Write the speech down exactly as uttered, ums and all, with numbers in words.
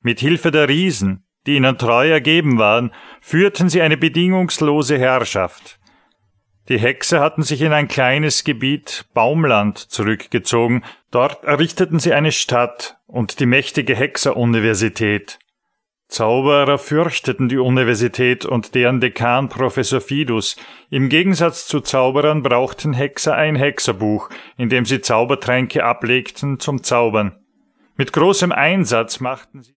Mit Hilfe der Riesen, die ihnen treu ergeben waren, führten sie eine bedingungslose Herrschaft. Die Hexer hatten sich in ein kleines Gebiet Baumland zurückgezogen. Dort errichteten sie eine Stadt und die mächtige Hexeruniversität. Zauberer fürchteten die Universität und deren Dekan Professor Fidus. Im Gegensatz zu Zauberern brauchten Hexer ein Hexerbuch, in dem sie Zaubertränke ablegten zum Zaubern. Mit großem Einsatz machten sie